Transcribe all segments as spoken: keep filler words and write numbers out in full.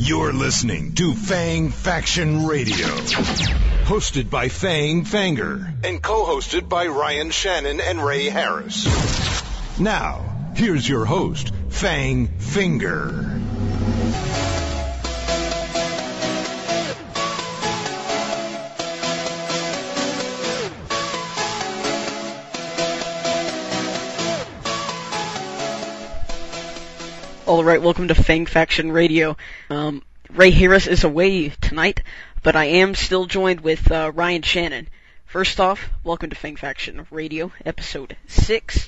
You're listening to Fang Faction Radio, hosted by Fang Fanger and co-hosted by Ryan Shannon and Ray Harris. Now, here's your host, Fang Finger. All right, welcome to Fang Faction Radio. Um, Ray Harris is away tonight, but I am still joined with uh, Ryan Shannon. First off, welcome to Fang Faction Radio, episode six.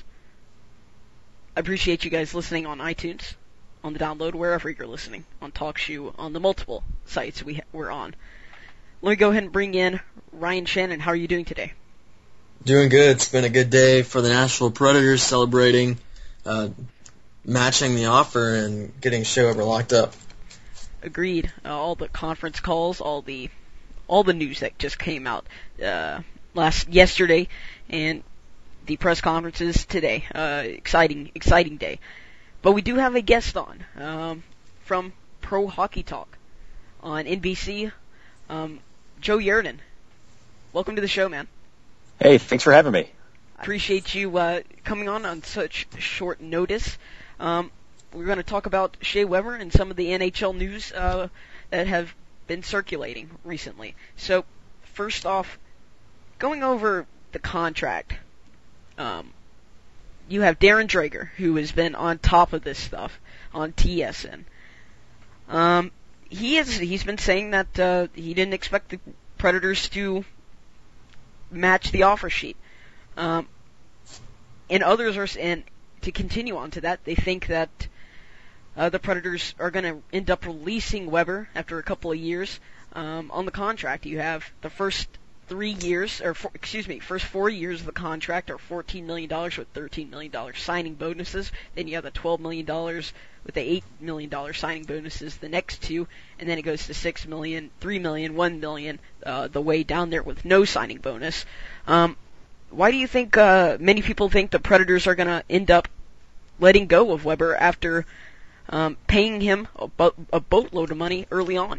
I appreciate you guys listening on iTunes, on the download, wherever you're listening, on TalkShoe, on the multiple sites we ha- we're on. Let me go ahead and bring in Ryan Shannon. How are you doing today? Doing good. It's been a good day for the Nashville Predators, celebrating uh, matching the offer and getting Shea Weber locked up. Agreed. Uh, all the conference calls, all the all the news that just came out uh, last yesterday, and the press conferences today. Uh, exciting, exciting day. But we do have a guest on um, from Pro Hockey Talk on N B C. Um, Joe Yerdon. Welcome to the show, man. Hey, thanks for having me. I appreciate you uh, coming on on such short notice. Um, we're going to talk about Shea Weber and some of the N H L news uh, that have been circulating recently. So, first off, going over the contract, um, you have Darren Dreger, who has been on top of this stuff on T S N. Um, he is, he's been saying that uh, he didn't expect the Predators to match the offer sheet. Um, and others are, and to continue on to that, they think that uh, the Predators are going to end up releasing Weber after a couple of years. Um, on the contract, you have the first three years, or four, excuse me, first four years of the contract are fourteen million dollars with thirteen million dollars signing bonuses. Then you have the twelve million dollars with the eight million dollars signing bonuses the next two, and then it goes to six million dollars, three million dollars, one million dollars, uh, the way down there with no signing bonus. Um, why do you think uh, many people think the Predators are going to end up letting go of Weber after um, paying him a, bo- a boatload of money early on?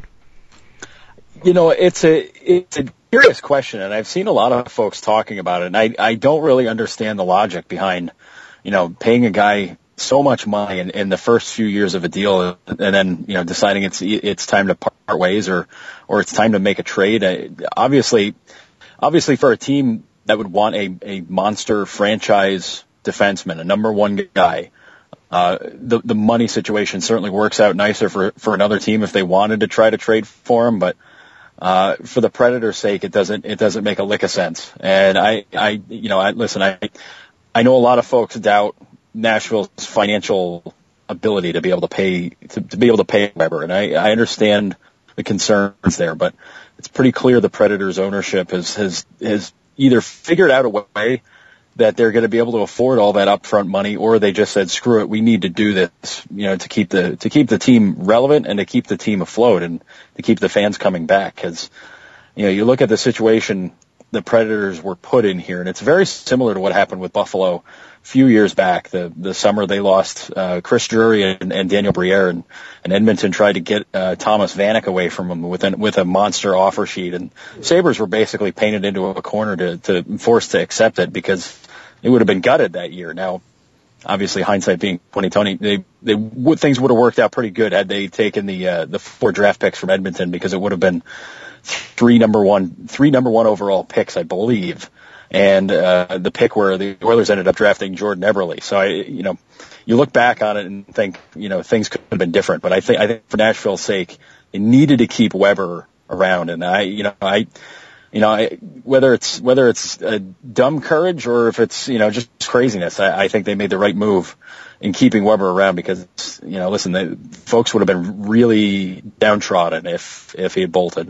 You know, it's a it's a curious question, and I've seen a lot of folks talking about it, and I, I don't really understand the logic behind, you know, paying a guy so much money in, in the first few years of a deal, and then, you know, deciding it's it's time to part ways or or it's time to make a trade. I, obviously, obviously for a team that would want a, a monster franchise defenseman, a number one guy, uh, the the money situation certainly works out nicer for for another team if they wanted to try to trade for him, but uh for the Predators' sake, it doesn't it doesn't make a lick of sense. And I I you know I listen I I know a lot of folks doubt Nashville's financial ability to be able to pay to, to be able to pay Weber, and I I understand the concerns there, but it's pretty clear the Predators' ownership has has has either figured out a way that they're going to be able to afford all that upfront money, or they just said, screw it, we need to do this, you know, to keep the, to keep the team relevant and to keep the team afloat and to keep the fans coming back. Cause, you know, you look at the situation the Predators were put in here, and it's very similar to what happened with Buffalo a few years back. The, the summer they lost, uh, Chris Drury and, and Daniel Briere, and, and Edmonton tried to get, uh, Thomas Vanek away from him with an, with a monster offer sheet, and Sabres were basically painted into a corner to, to forced to accept it because they would have been gutted that year. Now, obviously, hindsight being twenty twenty, they they would things would have worked out pretty good had they taken the uh, the four draft picks from Edmonton, because it would have been three number one three number one overall picks, I believe, and uh, the pick where the Oilers ended up drafting Jordan Eberle. So I, you know, you look back on it and think, you know, things could have been different. But I think I think for Nashville's sake, they needed to keep Weber around, and I, you know, I. You know, I, whether it's whether it's a dumb courage or if it's, you know, just craziness, I, I think they made the right move in keeping Weber around, because, you know, listen, the folks would have been really downtrodden if if he had bolted.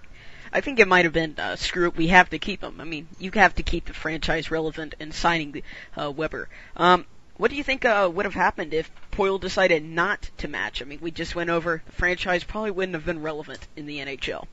I think it might have been uh, screw it, we have to keep him. I mean, you have to keep the franchise relevant in signing the, uh, Weber. Um, what do you think uh, would have happened if Poile decided not to match? I mean, we just went over the franchise probably wouldn't have been relevant in the N H L.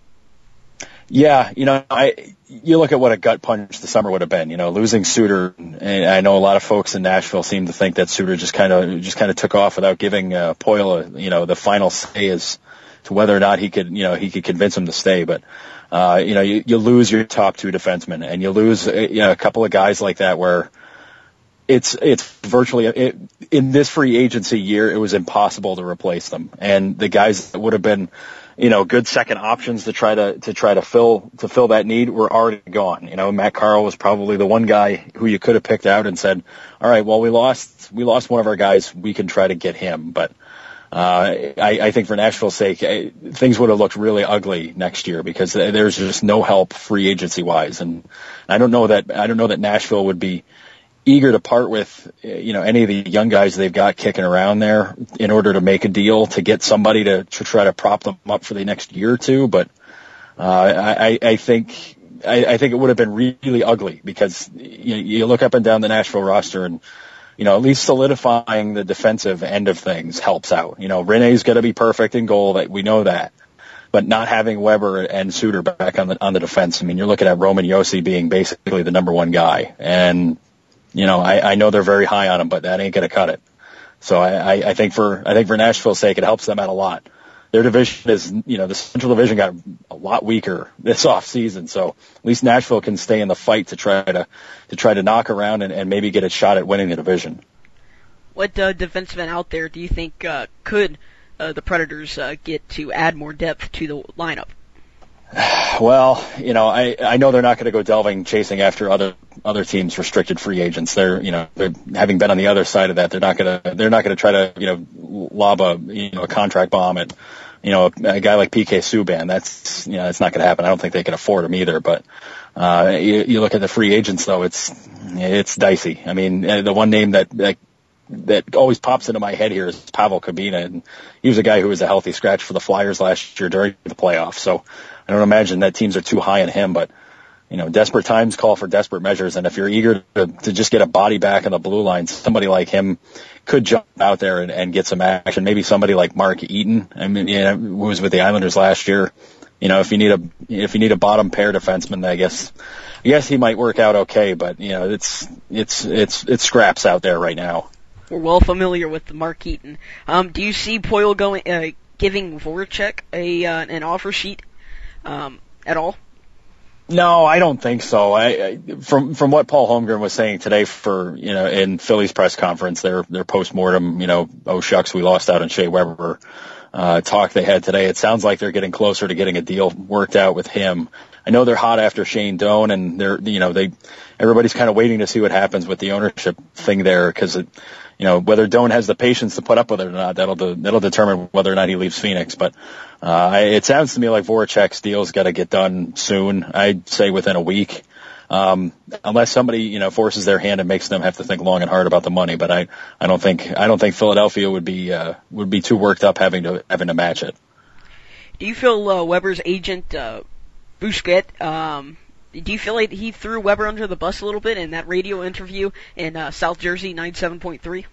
Yeah, you know, I you look at what a gut punch the summer would have been. You know, losing Suter, and I know a lot of folks in Nashville seem to think that Suter just kind of just kind of took off without giving uh, Poile, a, you know, the final say as to whether or not he could, you know, he could convince him to stay. But, uh, you know, you, you lose your top two defensemen, and you lose uh, you know, a couple of guys like that where it's, it's virtually, it, in this free agency year, it was impossible to replace them. And the guys that would have been, you know, good second options to try to, to try to fill, to fill that need were already gone. You know, Matt Carle was probably the one guy who you could have picked out and said, all right, well, we lost, we lost one of our guys. We can try to get him. But, uh, I, I think for Nashville's sake, I, things would have looked really ugly next year because there's just no help free agency wise. And I don't know that, I don't know that Nashville would be eager to part with, you know, any of the young guys they've got kicking around there in order to make a deal to get somebody to, to try to prop them up for the next year or two. But, uh, I, I think, I, I think it would have been really ugly because you, you look up and down the Nashville roster and, you know, at least solidifying the defensive end of things helps out. You know, Rene's got to be perfect in goal, that we know that. But not having Weber and Suter back on the, on the defense, I mean, you're looking at Roman Josi being basically the number one guy. And, you know, I, I know they're very high on him, but that ain't going to cut it. So I, I, I think for, I think for Nashville's sake, it helps them out a lot. Their division is, you know, the Central Division got a lot weaker this off season. So at least Nashville can stay in the fight to try to, to try to knock around and, and maybe get a shot at winning the division. What, uh, defensemen out there do you think, uh, could, uh, the Predators, uh, get to add more depth to the lineup? Well, you know, I, I know they're not going to go delving, chasing after other, other teams' restricted free agents. They're, you know, they're having been on the other side of that. They're not going to, they're not going to try to, you know, lob a, you know, a contract bomb at, you know, a, a guy like P K Subban. That's, you know, it's not going to happen. I don't think they can afford him either. But, uh, you, you look at the free agents though, it's, it's dicey. I mean, the one name that, that, that always pops into my head here is Pavel Kabina, and he was a guy who was a healthy scratch for the Flyers last year during the playoffs. So I don't imagine that teams are too high on him, but, you know, desperate times call for desperate measures. And if you're eager to, to just get a body back on the blue line, somebody like him could jump out there and, and get some action. Maybe somebody like Mark Eaton, I mean, you know, who was with the Islanders last year. You know, if you need a, if you need a bottom pair defenseman, I guess, I guess he might work out okay, but, you know, it's, it's, it's, it's scraps out there right now. We're well familiar with the Mark Eaton. Um, do you see Poile going, uh, giving Voracek a, uh, an offer sheet, um, at all? No, I don't think so. I, I from from what Paul Holmgren was saying today for, you know, in Philly's press conference, their their postmortem, you know, oh shucks, we lost out on Shea Weber uh talk they had today. It sounds like they're getting closer to getting a deal worked out with him. I know they're hot after Shane Doan, and they're, you know, they everybody's kind of waiting to see what happens with the ownership thing there, because it, you know, whether Doan has the patience to put up with it or not, that'll de- that'll determine whether or not he leaves Phoenix. But uh, I, it sounds to me like Voracek's deal's got to get done soon. I'd say within a week, um, unless somebody, you know, forces their hand and makes them have to think long and hard about the money. But I, I don't think I don't think Philadelphia would be uh, would be too worked up having to having to match it. Do you feel uh, Weber's agent uh, Busquets? Um, do you feel like he threw Weber under the bus a little bit in that radio interview in uh, South Jersey ninety-seven point three?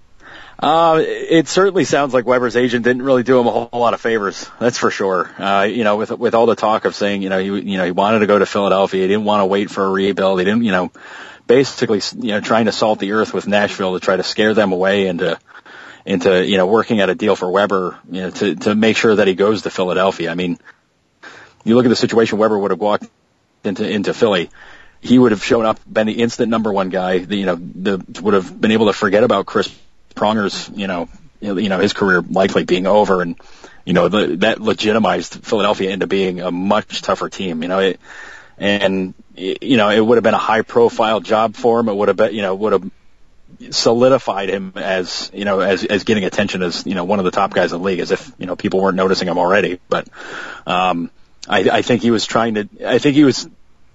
Uh, it certainly sounds like Weber's agent didn't really do him a whole lot of favors. That's for sure. Uh, you know, with, with all the talk of saying, you know, he, you know, he wanted to go to Philadelphia. He didn't want to wait for a rebuild. He didn't, you know, basically, you know, trying to salt the earth with Nashville to try to scare them away into, into, you know, working out a deal for Weber, you know, to, to make sure that he goes to Philadelphia. I mean, you look at the situation Weber would have walked into, into Philly. He would have shown up, been the instant number one guy. The, you know, the, would have been able to forget about Chris Pronger's, you know, you know, his career likely being over, and, you know, the, that legitimized Philadelphia into being a much tougher team, you know, it, and, you know, it would have been a high profile job for him. It would have been, you know, would have solidified him as, you know, as, as getting attention as, you know, one of the top guys in the league, as if, you know, people weren't noticing him already. But, um, I, I think he was trying to, I think he was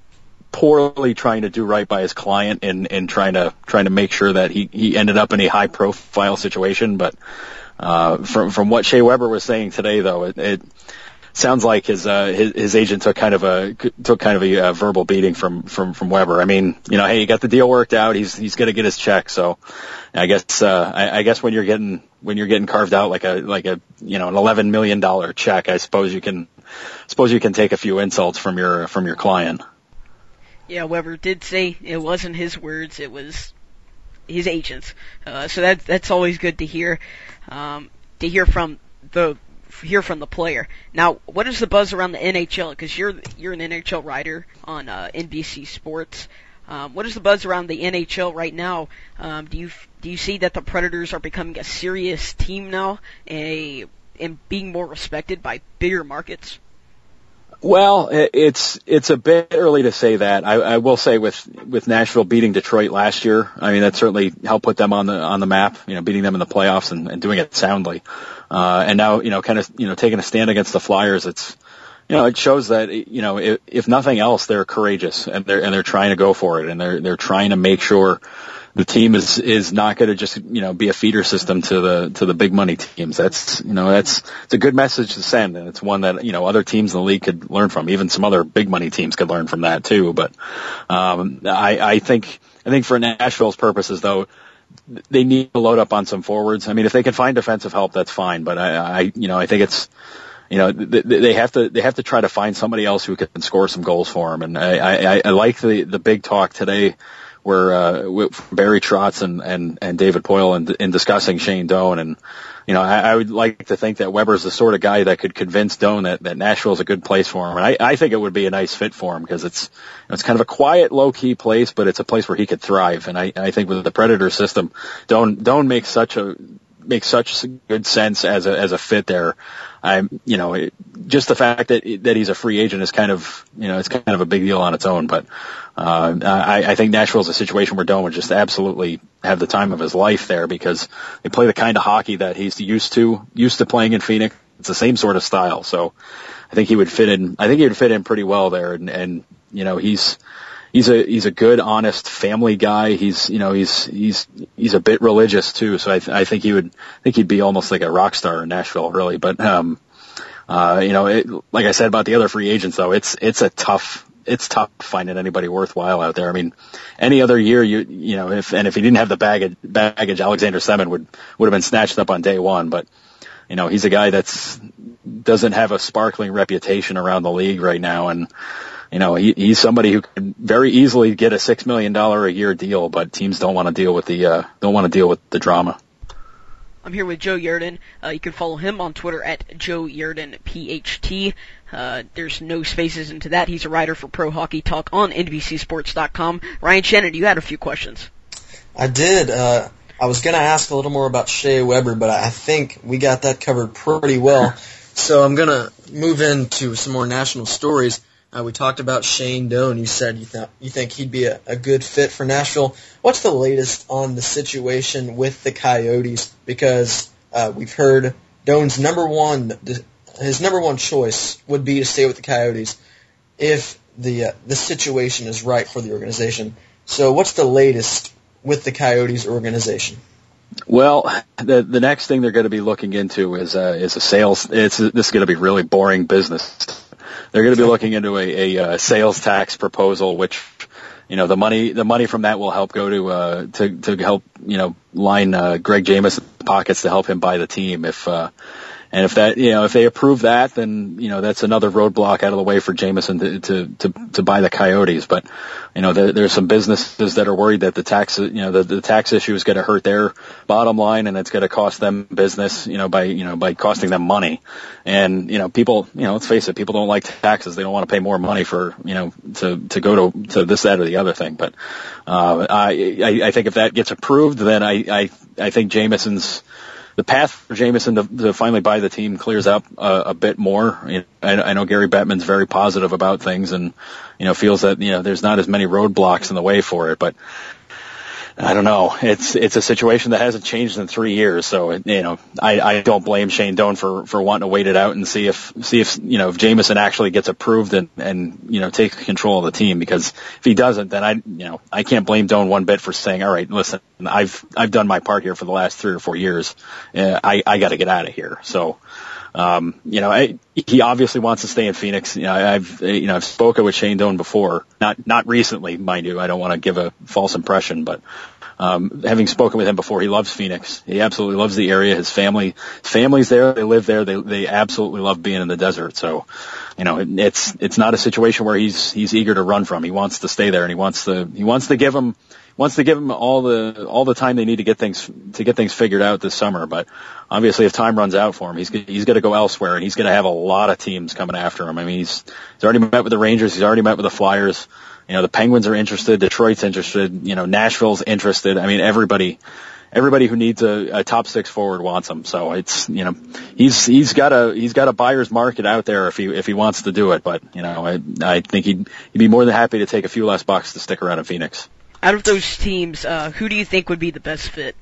poorly trying to do right by his client and, and trying to, trying to make sure that he, he ended up in a high profile situation. But, uh, from, from what Shea Weber was saying today, though, it, it sounds like his, uh, his, his agent took kind of a, took kind of a, a verbal beating from, from, from Weber. I mean, you know, hey, he got the deal worked out. He's, he's going to get his check. So I guess, uh, I, I guess when you're getting, when you're getting carved out like a, like a, you know, an eleven million dollars check, I suppose you can, suppose you can take a few insults from your, from your client. Yeah, Weber did say it wasn't his words, it was his agent's. Uh, so that, that's always good to hear, um, to hear from the hear from the player. Now, what is the buzz around the N H L? Because you're you're an N H L writer on uh, N B C Sports. Um, what is the buzz around the N H L right now? Um, do you do you see that the Predators are becoming a serious team now, a and being more respected by bigger markets? Well, it's it's a bit early to say that. I, I will say with with Nashville beating Detroit last year, I mean that certainly helped put them on the on the map. You know, beating them in the playoffs and, and doing it soundly. Uh, and now, you know, kind of you know taking a stand against the Flyers. It's you know it shows that you know if, if nothing else they're courageous and they're and they're trying to go for it and they're they're trying to make sure the team is is not going to just you know be a feeder system to the to the big money teams. That's you know that's it's a good message to send, and it's one that you know other teams in the league could learn from. Even some other big money teams could learn from that too. But um, I, I think I think for Nashville's purposes though, they need to load up on some forwards. I mean, if they can find defensive help, that's fine. But I, I you know I think it's you know they have to they have to try to find somebody else who can score some goals for them. And I I, I like the the big talk today, where uh, Barry Trotz and, and, and David Poile in, in discussing Shane Doan. And, you know, I, I would like to think that Weber's the sort of guy that could convince Doan that, that Nashville's a good place for him. And I, I think it would be a nice fit for him because it's, you know, it's kind of a quiet, low-key place, but it's a place where he could thrive. And I, I think with the Predator system, Doan, Doan makes such a, makes such good sense as a, as a fit there. I'm, you know, it, just the fact that, that he's a free agent is kind of, you know, it's kind of a big deal on its own. But, uh, I, I think Nashville's a situation where Doan would just absolutely have the time of his life there because they play the kind of hockey that he's used to, used to playing in Phoenix. It's the same sort of style. So I think he would fit in, I think he would fit in pretty well there. And, and, you know, he's, he's a, he's a good, honest family guy. He's, you know, he's, he's, he's a bit religious too. So I, th- I think he would, I think he'd be almost like a rock star in Nashville, really. But, um, uh, you know, it, like I said about the other free agents though, it's, it's a tough, it's tough finding anybody worthwhile out there. I mean, any other year, you, you know, if, and if he didn't have the baggage, baggage, Alexander Semin would, would have been snatched up on day one. But, you know, he's a guy that's, doesn't have a sparkling reputation around the league right now. And, you know, he, he's somebody who could very easily get a six million dollars a year deal, but teams don't want to deal with the, uh, don't want to deal with the drama. I'm here with Joe Yerdon. Uh, you can follow him on Twitter at Joe Yerdon P H T. Uh, there's no spaces into that. He's a writer for Pro Hockey Talk on N B C Sports dot com. Ryan Shannon, you had a few questions. I did. Uh, I was going to ask a little more about Shea Weber, but I think we got that covered pretty well. So I'm going to move into some more national stories. Uh, we talked about Shane Doan. You said you, th- you think he'd be a, a good fit for Nashville. What's the latest on the situation with the Coyotes? Because uh, we've heard Doan's number one, his number one choice would be to stay with the Coyotes if the uh, the situation is right for the organization. So what's the latest with the Coyotes organization? Well, the the next thing they're going to be looking into is uh, is a sales. It's this is going to be really boring business. They're going to be looking into a, a, a sales tax proposal, which, you know, the money the money from that will help go to uh, to to help you know line uh, Greg Jameson's pockets to help him buy the team. If uh, and if that you know if they approve that, then you know that's another roadblock out of the way for Jameson to to to, to buy the Coyotes. But you know there, there's some businesses that are worried that the tax you know the, the tax issue is going to hurt their bottom line and it's going to cost them business you know by you know by costing them money. And you know people you know let's face it, people don't like taxes. They don't want to pay more money for you know to to go to to this that or the other thing. But uh, I, I I think if that gets approved, then I I I think Jameson's the path for Jameson to, to finally buy the team clears up uh, a bit more. You know, I, I know Gary Bettman's very positive about things and, you know, feels that, you know, there's not as many roadblocks in the way for it, but I don't know. It's, it's a situation that hasn't changed in three years. So, it, you know, I, I don't blame Shane Doan for, for wanting to wait it out and see if, see if, you know, if Jameson actually gets approved and, and, you know, takes control of the team, because if he doesn't, then I, you know, I can't blame Doan one bit for saying, all right, listen, I've, I've done my part here for the last three or four years. Uh, I, I got to get out of here. So, Um, you know, I, he obviously wants to stay in Phoenix. You know, I've, you know, I've spoken with Shane Doan before, not, not recently, mind you. I don't want to give a false impression, but, um, having spoken with him before, he loves Phoenix. He absolutely loves the area. His family, his family's there. They live there. They, they absolutely love being in the desert. So, you know, it, it's, it's not a situation where he's, he's eager to run from. He wants to stay there and he wants to, he wants to give him, wants to give them all the all the time they need to get things to get things figured out this summer. But obviously, if time runs out for him, he's he's going to go elsewhere, and he's going to have a lot of teams coming after him. I mean, he's he's already met with the Rangers, he's already met with the Flyers. You know, the Penguins are interested, Detroit's interested, you know, Nashville's interested. I mean, everybody. Everybody who needs a, a top six forward wants him. So it's, you know, he's, he's got a, he's got a buyer's market out there if he, if he wants to do it. But, you know, I, I think he'd, he'd be more than happy to take a few less bucks to stick around in Phoenix. Out of those teams, uh, who do you think would be the best fit?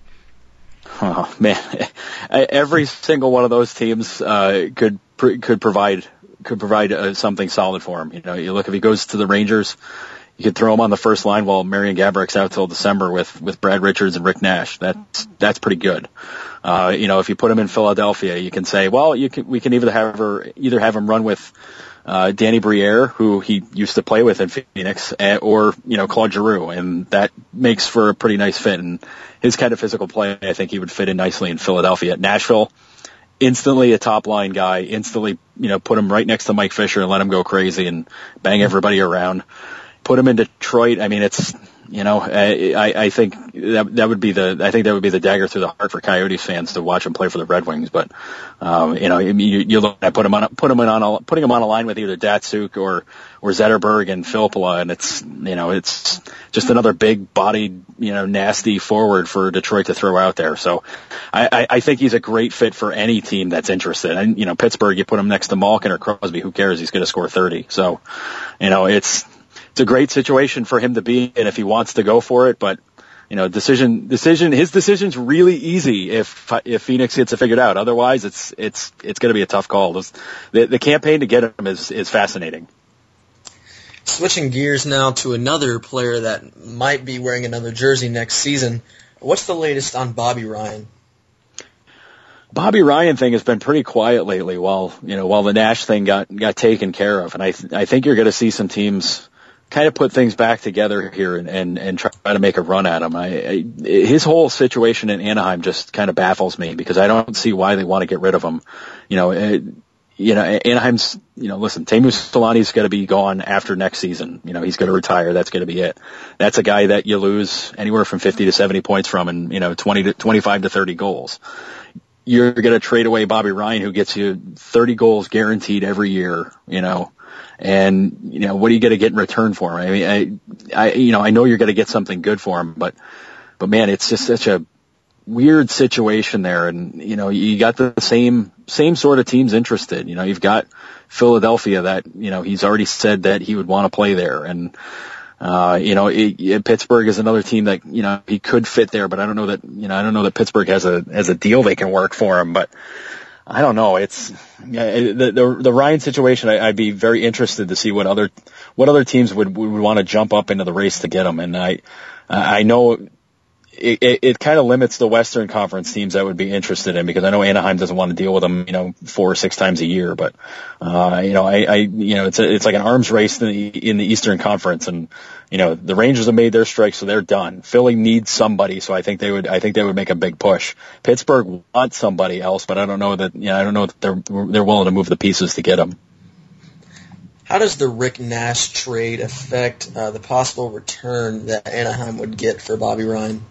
Oh man, every single one of those teams, uh, could, could provide, could provide uh, something solid for him. You know, you look, if he goes to the Rangers, you could throw him on the first line while Marian Gabourik's out till December with, with Brad Richards and Rick Nash. That's, that's pretty good. Uh, you know, if you put him in Philadelphia, you can say, well, you can, we can either have her, either have him run with, uh, Danny Briere, who he used to play with in Phoenix, or, you know, Claude Giroux, and that makes for a pretty nice fit. And his kind of physical play, I think he would fit in nicely in Philadelphia. At Nashville, instantly a top line guy, instantly, you know, put him right next to Mike Fisher and let him go crazy and bang everybody around. Put him in Detroit. I mean, it's, you know, I, I think that, that would be the, I think that would be the dagger through the heart for Coyotes fans to watch him play for the Red Wings. But, um, you know, you, you look at put him on, put him in on a, putting him on a line with either Datsuk or, or Zetterberg and Filppula. And it's, you know, it's just another big bodied, you know, nasty forward for Detroit to throw out there. So I, I, I think he's a great fit for any team that's interested. And, you know, Pittsburgh, you put him next to Malkin or Crosby, who cares? He's going to score thirty. So, you know, it's, It's a great situation for him to be in if he wants to go for it, but, you know, decision, decision, his decision's really easy if, if Phoenix gets it figured out. Otherwise, it's, it's, it's going to be a tough call. The, the campaign to get him is, is fascinating. Switching gears now to another player that might be wearing another jersey next season. What's the latest on Bobby Ryan? Bobby Ryan thing has been pretty quiet lately while, you know, while the Nash thing got, got taken care of. And I, th- I think you're going to see some teams kind of put things back together here and, and, and try to make a run at him. I, I, his whole situation in Anaheim just kind of baffles me because I don't see why they want to get rid of him. You know, it, you know, Anaheim's, you know, listen, Teemu Selanne's going to be gone after next season. You know, he's going to retire. That's going to be it. That's a guy that you lose anywhere from fifty to seventy points from and, you know, twenty to twenty-five to thirty goals. You're going to trade away Bobby Ryan, who gets you thirty goals guaranteed every year, you know. And, you know, what are you going to get in return for him? I mean, I, I, you know, I know you're going to get something good for him, but, but man, it's just such a weird situation there. And, you know, you got the same, same sort of teams interested. You know, you've got Philadelphia that, you know, he's already said that he would want to play there. And, uh, you know, it, it, Pittsburgh is another team that, you know, he could fit there, but I don't know that, you know, I don't know that Pittsburgh has a, has a deal they can work for him, but, I don't know. It's the the, the Ryan situation. I, I'd be very interested to see what other what other teams would would want to jump up into the race to get him. And I I know it, it, it kind of limits the Western Conference teams that would be interested in because I know Anaheim doesn't want to deal with him, you know, four or six times a year. But uh, you know, I, I you know, it's a, it's like an arms race in the, in the Eastern Conference, and you know, the Rangers have made their strike, so they're done. Philly needs somebody, so I think they would, I think they would make a big push. Pittsburgh wants somebody else, but I don't know that, you know, I don't know that they're, they're willing to move the pieces to get them. How does the Rick Nash trade affect uh, the possible return that Anaheim would get for Bobby Ryan?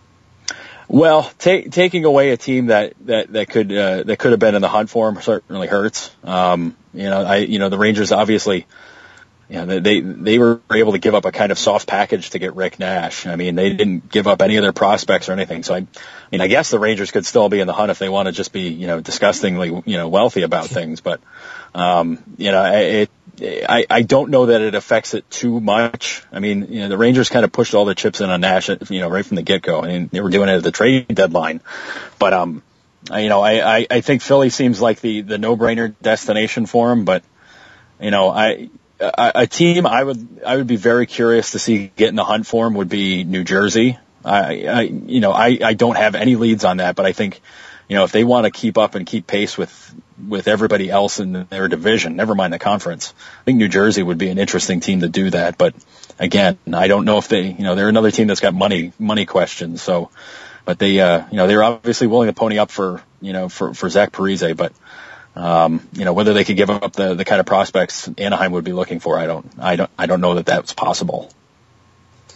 Well, ta- taking away a team that, that, that could, uh, that could have been in the hunt for him certainly hurts. Um, you know, I, you know, the Rangers obviously, Yeah, they they were able to give up a kind of soft package to get Rick Nash. I mean, they didn't give up any of their prospects or anything. So I, I mean, I guess the Rangers could still be in the hunt if they want to just be, you know, disgustingly, you know, wealthy about things. But, um, you know, it, I I don't know that it affects it too much. I mean, you know, the Rangers kind of pushed all their chips in on Nash, you know, right from the get go. I mean, they were doing it at the trade deadline, but um, you know, I I, I think Philly seems like the the no brainer destination for him. But, you know, I. A, a team I would I would be very curious to see get in the hunt for him would be New Jersey. I, I you know I, I don't have any leads on that, but I think, you know, if they want to keep up and keep pace with with everybody else in their division, never mind the conference, I think New Jersey would be an interesting team to do that. But again, I don't know if they, you know, they're another team that's got money money questions. So, but they uh you know they're obviously willing to pony up for you know for for Zach Parise, but. Um, you know, whether they could give up the, the kind of prospects Anaheim would be looking for, I don't, I don't, I don't know that that's possible.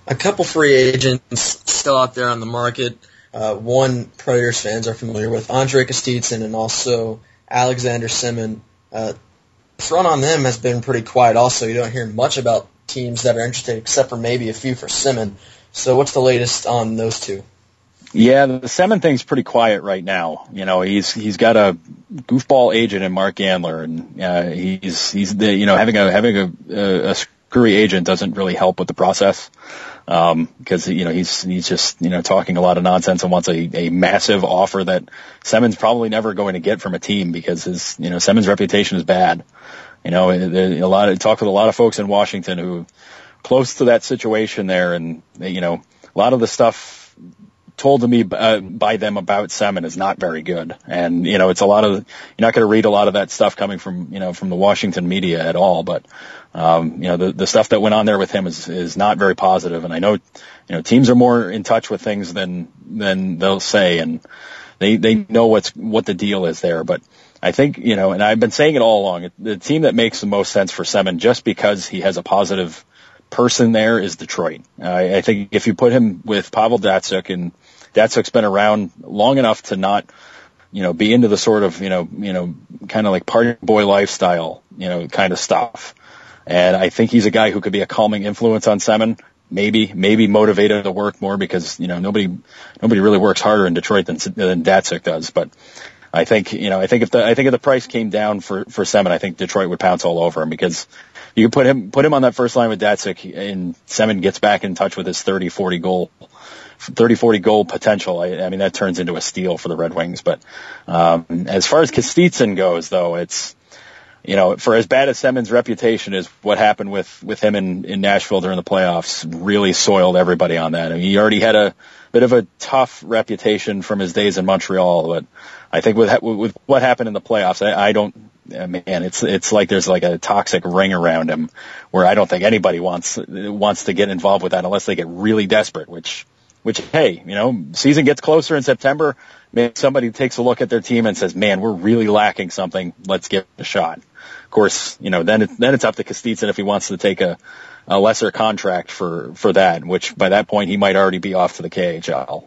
a couple free agents still out there on the market. Uh, one Predators fans are familiar with, Andrej Kostitsyn and also Alexander Semin. Uh, the front on them has been pretty quiet also. You don't hear much about teams that are interested except for maybe a few for Semin. So what's the latest on those two? Yeah, the Semin thing's pretty quiet right now. You know, he's he's got a goofball agent in Mark Andler, and uh, he's he's the, you know having a having a, a, a screwy agent doesn't really help with the process. Um, because, you know, he's, he's just, you know, talking a lot of nonsense and wants a, a massive offer that Semin's probably never going to get from a team because his, you know, Semin's reputation is bad. You know, a lot of, talked with a lot of folks in Washington who close to that situation there, and, you know, a lot of the stuff told to me uh, by them about Semin is not very good. And, you know, it's a lot of, you're not going to read a lot of that stuff coming from, you know, from the Washington media at all, but, Um, you know, the, the stuff that went on there with him is, is not very positive. And I know, you know, teams are more in touch with things than, than they'll say. And they, they know what's, what the deal is there. But I think, you know, and I've been saying it all along, the team that makes the most sense for Semin just because he has a positive person there is Detroit. I, I think if you put him with Pavel Datsyuk, and Datsuk's been around long enough to not, you know, be into the sort of, you know, you know, kind of like party boy lifestyle, you know, kind of stuff. And I think he's a guy who could be a calming influence on Semin. Maybe, maybe motivated to work more because, you know, nobody, nobody really works harder in Detroit than, than Datsyuk does. But I think, you know, I think if the, I think if the price came down for, for Semin, I think Detroit would pounce all over him because you could put him, put him on that first line with Datsyuk and Semin gets back in touch with his thirty, forty goal, thirty, forty goal potential. I, I mean, that turns into a steal for the Red Wings. But, um, as far as Kostitsyn goes, though, it's, you know, for as bad as Semin's reputation is, what happened with, with him in, in Nashville during the playoffs really soiled everybody on that. I mean, he already had a bit of a tough reputation from his days in Montreal, but I think with, with what happened in the playoffs, I, I don't, man, it's, it's like there's like a toxic ring around him where I don't think anybody wants, wants to get involved with that unless they get really desperate, which, which, hey, you know, season gets closer in September. Maybe somebody takes a look at their team and says, man, we're really lacking something. Let's give it a shot. Of course, you know, then it, then it's up to Kostitsyn if he wants to take a, a lesser contract for, for that, which by that point he might already be off to the K H L.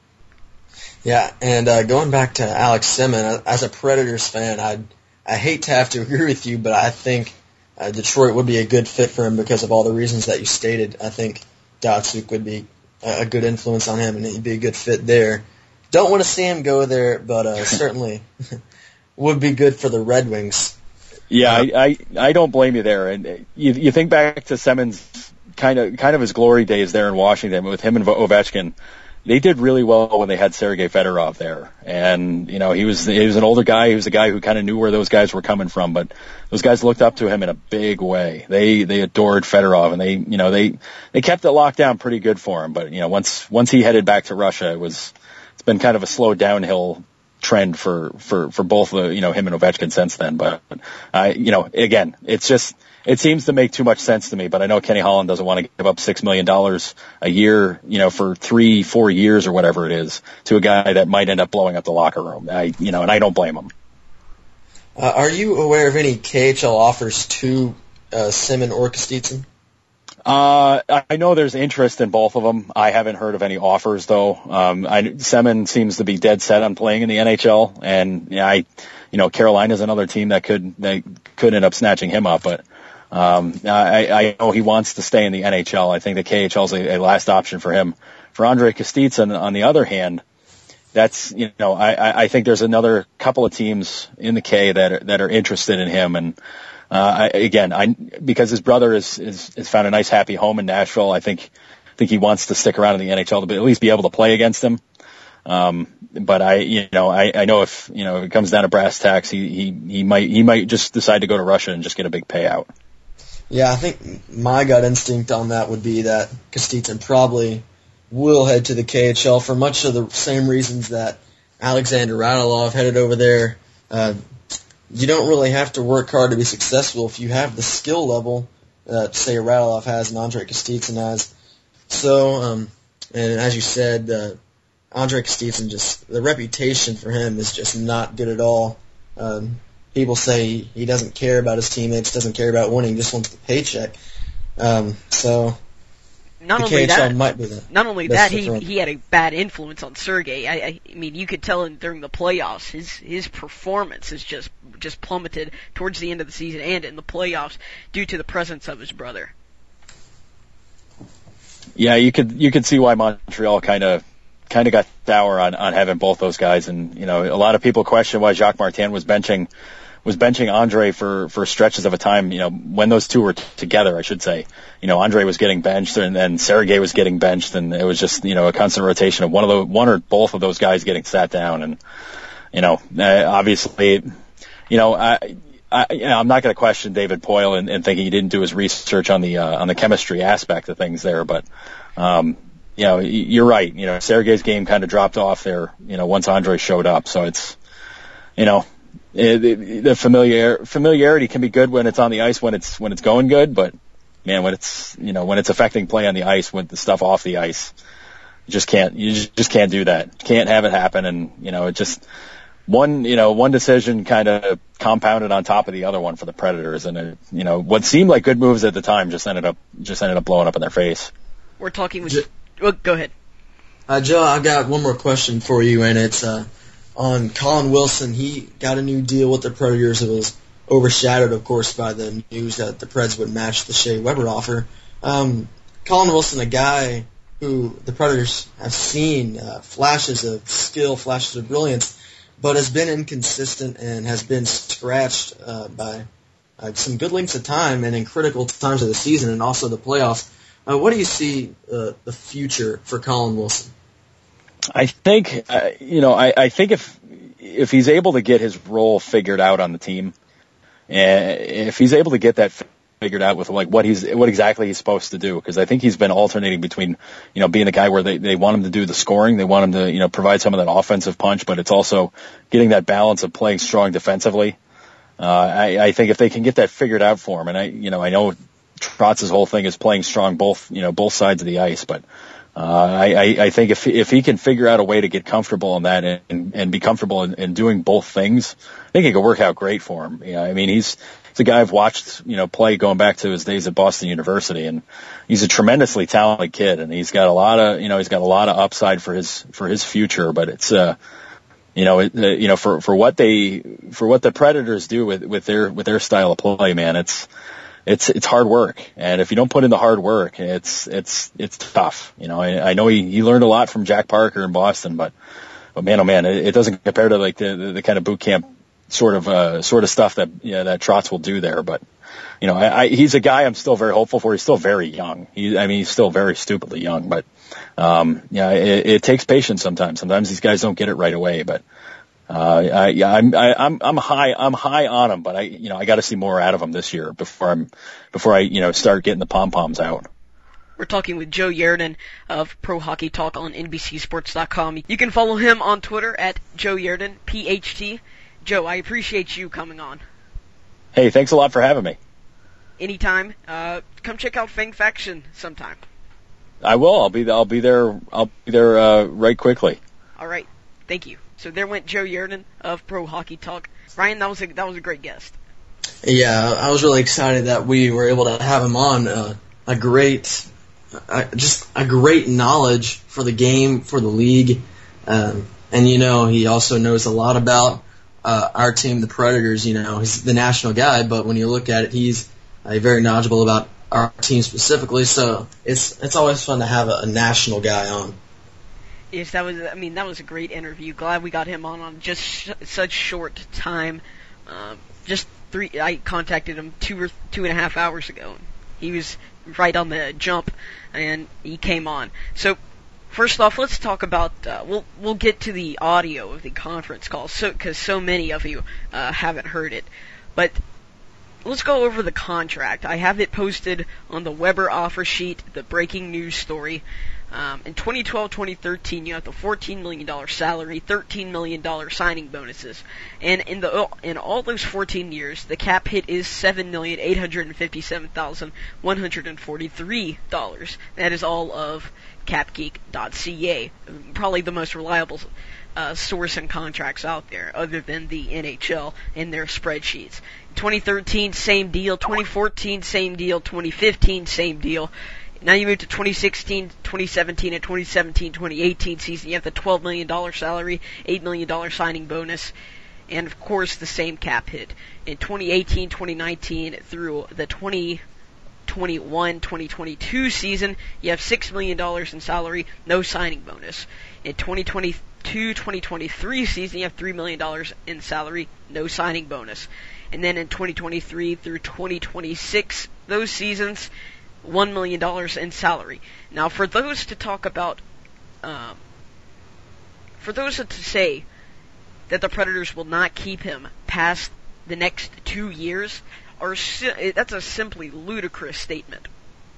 Yeah, and uh, going back to Alex Semin, as a Predators fan, I I hate to have to agree with you, but I think uh, Detroit would be a good fit for him because of all the reasons that you stated. I think Datsyuk would be a, a good influence on him, and he'd be a good fit there. Don't want to see him go there, but uh, certainly would be good for the Red Wings. Yeah, I, I I don't blame you there. And you you think back to Semin's kind of kind of his glory days there in Washington with him and Ovechkin. They did really well when they had Sergei Fedorov there, and you know he was he was an older guy. He was a guy who kind of knew where those guys were coming from, but those guys looked up to him in a big way. They they adored Fedorov, and they you know they they kept it locked down pretty good for him. But you know once once he headed back to Russia, it was it's been kind of a slow downhill trend for, for, for both, uh, you know, him and Ovechkin since then. But, I, uh, you know, again, it's just, it seems to make too much sense to me, but I know Kenny Holland doesn't want to give up six million dollars a year, you know, for three, four years or whatever it is to a guy that might end up blowing up the locker room. I, you know, and I don't blame him. Uh, are you aware of any K H L offers to, uh, Semin or Kostitsyn? Uh, I know there's interest in both of them. I haven't heard of any offers though. Um, I, Semin seems to be dead set on playing in the N H L, and yeah, I, you know, Carolina's another team that could that could end up snatching him up. But um, I, I know he wants to stay in the N H L. I think the K H L is a, a last option for him. For Andrej Kostitsyn, on the other hand, that's you know, I, I think there's another couple of teams in the K that are, that are interested in him and. Uh, I, again, I, because his brother is, is, has found a nice happy home in Nashville, I think, I think he wants to stick around in the N H L to be, at least be able to play against him. Um, but I, you know, I, I know if, you know, if it comes down to brass tacks, he, he, he might, he might just decide to go to Russia and just get a big payout. Yeah, I think my gut instinct on that would be that Kostitsyn probably will head to the K H L for much of the same reasons that Alexander Radulov headed over there. Uh, You don't really have to work hard to be successful if you have the skill level that, say, Radulov has and Andrej Kostitsyn has. So, um, and as you said, uh, Andrej Kostitsyn just, the reputation for him is just not good at all. Um, people say he, he doesn't care about his teammates, doesn't care about winning, just wants the paycheck. Um, so, not the only K H L that, might be the not only best that, he front. he had a bad influence on Sergei. I, I, I mean, you could tell him during the playoffs, his his performance is just just plummeted towards the end of the season and in the playoffs due to the presence of his brother. Yeah, you could you could see why Montreal kind of kind of got sour on on having both those guys, and you know, a lot of people question why Jacques Martin was benching. was benching Andre for, for stretches of a time, you know, when those two were t- together, I should say. You know, Andre was getting benched and then Sergei was getting benched, and it was just, you know, a constant rotation of one of the, one or both of those guys getting sat down. And, you know, uh, obviously, you know, I, I, you know, I'm not going to question David Poile and, and thinking he didn't do his research on the, uh, on the chemistry aspect of things there, but, um, you know, you're right. You know, Sergei's game kind of dropped off there, you know, once Andre showed up. So it's, you know, It, the familiar familiarity can be good when it's on the ice, when it's when it's going good, but man, when it's you know when it's affecting play on the ice, with the stuff off the ice, you just can't you just can't do that. Can't have it happen, and you know it just one you know one decision kind of compounded on top of the other one for the Predators, and it, you know what seemed like good moves at the time just ended up just ended up blowing up in their face. We're talking with. Jo- well, go ahead. Uh, Joe, I got one more question for you, and it's. Uh, On Colin Wilson, he got a new deal with the Predators. It was overshadowed, of course, by the news that the Preds would match the Shea Weber offer. Um, Colin Wilson, a guy who the Predators have seen uh, flashes of skill, flashes of brilliance, but has been inconsistent and has been scratched uh, by uh, some good lengths of time and in critical times of the season and also the playoffs. Uh, what do you see uh, the future for Colin Wilson? I think, uh, you know, I, I think if if he's able to get his role figured out on the team, and if he's able to get that figured out with like what he's what exactly he's supposed to do, because I think he's been alternating between, you know, being the guy where they they want him to do the scoring, they want him to, you know, provide some of that offensive punch, but it's also getting that balance of playing strong defensively. Uh, I, I think if they can get that figured out for him, and I, you know, I know Trotz's whole thing is playing strong both, you know, both sides of the ice, but. Uh, I, I think if if he can figure out a way to get comfortable in that and, and be comfortable in, in doing both things, I think it could work out great for him. You know, I mean, he's he's a guy I've watched, you know, play going back to his days at Boston University, and he's a tremendously talented kid, and he's got a lot of, you know, he's got a lot of upside for his for his future. But it's, uh, you know, it, uh, you know, for for what they for what the Predators do with with their with their style of play, man, it's. It's it's hard work, and if you don't put in the hard work, it's it's it's tough. You know, I, I know he, he learned a lot from Jack Parker in Boston, but but man, oh man, it, it doesn't compare to like the, the the kind of boot camp sort of uh sort of stuff that yeah that Trotz will do there. But you know, I, I he's a guy I'm still very hopeful for. He's still very young. He I mean he's still very stupidly young, but um yeah, it, it takes patience sometimes. Sometimes these guys don't get it right away, but. Uh, I, yeah, I'm, I, I'm, I'm high, I'm high on him, but I, you know, I got to see more out of him this year before I'm, before I, you know, start getting the pom poms out. We're talking with Joe Yerdon of Pro Hockey Talk on N B C Sports dot com. You can follow him on Twitter at Joe Yerdon, P H T. Joe, I appreciate you coming on. Hey, thanks a lot for having me. Anytime. Uh, come check out Fang Faction sometime. I will. I'll be, I'll be there. I'll be there uh, right quickly. All right. Thank you. So there went Joe Yerdon of Pro Hockey Talk. Ryan, that was a that was a great guest. Yeah, I was really excited that we were able to have him on. Uh, a great, uh, just a great knowledge for the game, for the league, um, and you know he also knows a lot about uh, our team, the Predators. You know, he's the national guy, but when you look at it, he's uh, very knowledgeable about our team specifically. So it's it's always fun to have a, a national guy on. Yes, that was. I mean, that was a great interview. Glad we got him on on just sh- such short time. Uh, just three. I contacted him two or two and a half hours ago. He was right on the jump, and he came on. So, first off, let's talk about. Uh, we'll we'll get to the audio of the conference call, so because so many of you uh, haven't heard it. But let's go over the contract. I have it posted on the Weber offer sheet, the breaking news story. Um, in twenty twelve twenty thirteen, you have the fourteen million dollars salary, thirteen million dollars signing bonuses. And in the in all those fourteen years, the cap hit is seven million eight hundred fifty-seven thousand one hundred forty-three dollars. That is all of capgeek dot c a, probably the most reliable uh, source and contracts out there, other than the N H L and their spreadsheets. twenty thirteen, same deal. twenty fourteen, same deal. twenty fifteen, same deal. Now you move to twenty sixteen, twenty seventeen, and twenty seventeen, twenty eighteen season. You have the twelve million dollars salary, eight million dollars signing bonus, and of course the same cap hit. In twenty eighteen, twenty nineteen through the twenty twenty-one, twenty twenty-two season, you have six million dollars in salary, no signing bonus. In twenty twenty-two, twenty twenty-three season, you have three million dollars in salary, no signing bonus. And then in twenty twenty-three through twenty twenty-six, those seasons, one million dollars in salary. Now, for those to talk about, um, for those to say that the Predators will not keep him past the next two years, are si- that's a simply ludicrous statement.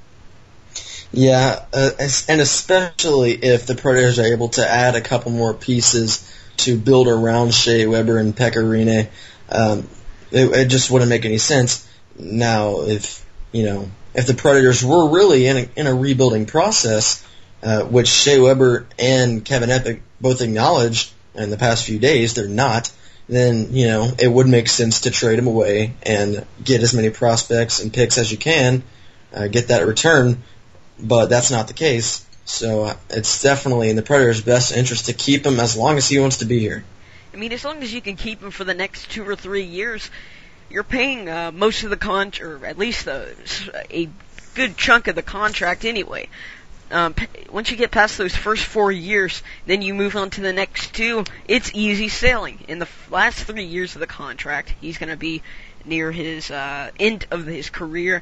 Yeah, uh, and especially if the Predators are able to add a couple more pieces to build around Shea Weber and Pekka Rinne, um, it, it just wouldn't make any sense. Now, if you know, if the Predators were really in a, in a rebuilding process, uh, which Shea Weber and Kevin Epic both acknowledged in the past few days, they're not, then, you know, it would make sense to trade him away and get as many prospects and picks as you can, uh, get that return, but that's not the case. So uh, it's definitely in the Predators' best interest to keep him as long as he wants to be here. I mean, as long as you can keep him for the next two or three years, you're paying uh, most of the con, or at least a, a good chunk of the contract anyway. Um, once you get past those first four years, then you move on to the next two. It's easy sailing. In the last three years of the contract, he's going to be near his uh, end of his career.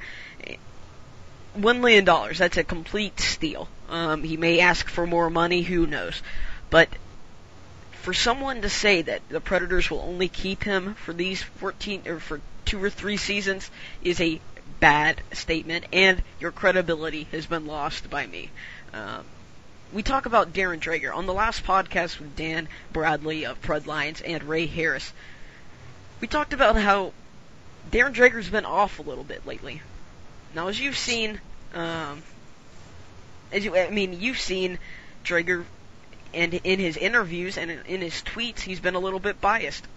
One million dollars. That's a complete steal. Um, he may ask for more money. Who knows? But for someone to say that the Predators will only keep him for these fourteen or for two or three seasons is a bad statement, and your credibility has been lost by me. Um, we talk about Darren Dreger on the last podcast with Dan Bradley of Pred Lions and Ray Harris. We talked about how Darren Dreger's been off a little bit lately. Now, as you've seen, um, as you, I mean, you've seen Dreger, and in his interviews and in his tweets, he's been a little bit biased.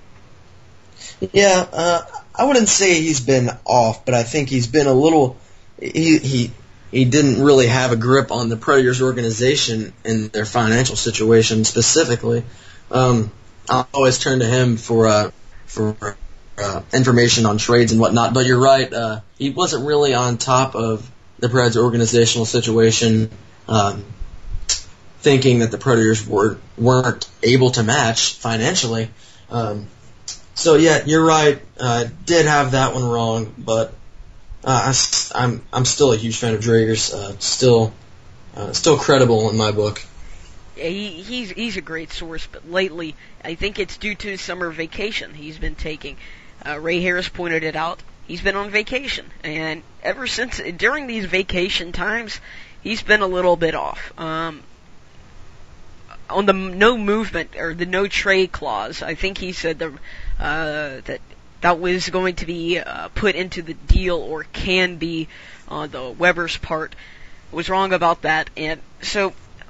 Yeah, uh, I wouldn't say he's been off, but I think he's been a little. He he he didn't really have a grip on the Predators organization and their financial situation specifically. Um, I always turn to him for uh, for uh, information on trades and whatnot. But you're right, uh, he wasn't really on top of the Preds' organizational situation, um, thinking that the Predators were weren't able to match financially. Um, So yeah, you're right. Uh, did have that one wrong, but uh, I, I'm I'm still a huge fan of Dreger's. Uh, still, uh, still credible in my book. Yeah, he, he's he's a great source, but lately I think it's due to summer vacation he's been taking. Uh, Ray Harris pointed it out. He's been on vacation, and ever since during these vacation times, he's been a little bit off. Um, on the no movement or the no trade clause, I think he said the. Uh, that that was going to be uh, put into the deal, or can be on the Weber's part. Was wrong about that, and so